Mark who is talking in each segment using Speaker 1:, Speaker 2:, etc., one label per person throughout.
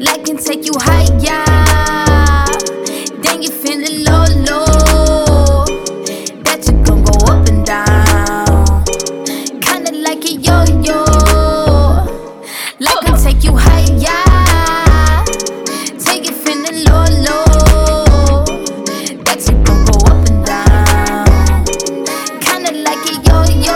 Speaker 1: Like can take you higher. Then you feeling low, low. That you gon' go up and down. Kinda like a yo-yo. Like can take you higher. Take it feeling low, low. That you gon' go up and down. Kinda like a yo-yo.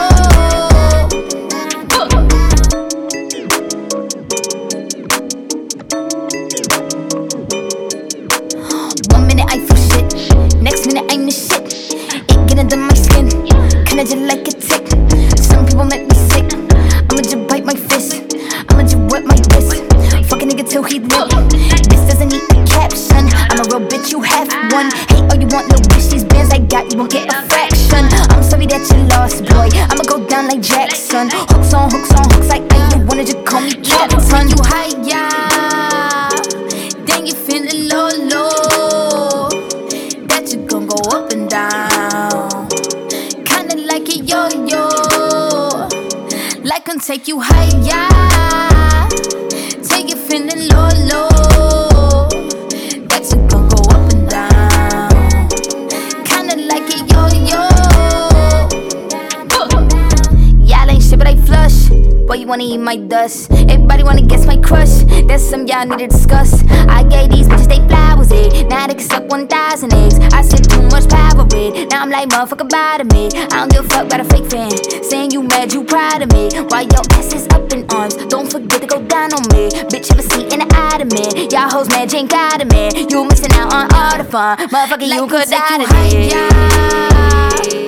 Speaker 1: 1 minute I feel shit, next minute I'm the shit. It get under my skin, kinda just like a tick. Some people make me sick, I'ma just bite my fist, I'ma just wet my wrist. Fuck a nigga till he lit. This doesn't need a caption, I'm a real bitch, you have one. Hate all you want, little bitch, these bands I got, you won't get a fraction. I'm sorry that you lost, boy, I'ma go down like Jackson. Hooks on hooks like I wanna just call me Captain. You higher, then you feeling low, low. That you gon' go up and down. Kinda like a yo-yo. Like can take you higher. Take it feeling low, low. That you gon' go up and down. Kinda like a yo-yo. Y'all ain't shit but I flush. Boy, you wanna eat my dust. Everybody wanna guess my crush. That's some y'all need to discuss. I gave these bitches they flowers, now they can suck 1,000 eggs. I said too much power with. Now I'm like motherfucker bottom it. I don't give a fuck about a fake fan saying you mad, you proud of me. While your ass is up in arms, don't forget to go down on me. Bitch, have a seat in the ottoman. Y'all hoes mad, you ain't got a man. You missing out on all the fun. Motherfucker, like you could die today.